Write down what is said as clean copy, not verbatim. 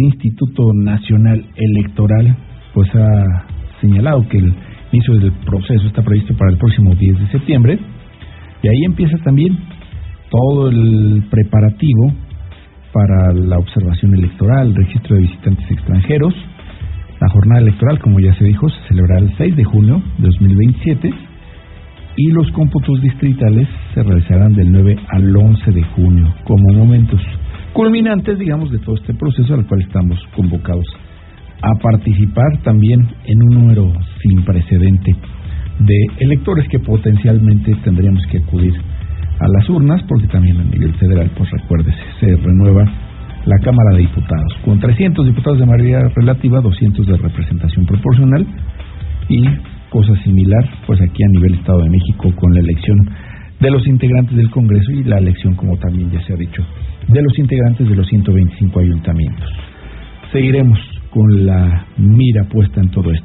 Instituto Nacional Electoral pues ha señalado que el inicio del proceso está previsto para el próximo 10 de septiembre y ahí empieza también todo el preparativo para la observación electoral, el registro de visitantes extranjeros. La jornada electoral, como ya se dijo, se celebrará el 6 de junio de 2027 y los cómputos distritales se realizarán del 9 al 11 de junio como momentos culminantes, digamos, de todo este proceso al cual estamos convocados a participar también en un número sin precedente de electores que potencialmente tendríamos que acudir a las urnas, porque también a nivel federal, pues recuérdese, se renueva la Cámara de Diputados, con 300 diputados de mayoría relativa, 200 de representación proporcional, y cosa similar, pues aquí a nivel Estado de México, con la elección de los integrantes del Congreso y la elección, como también ya se ha dicho, de los integrantes de los 125 ayuntamientos. Seguiremos con la mira puesta en todo esto.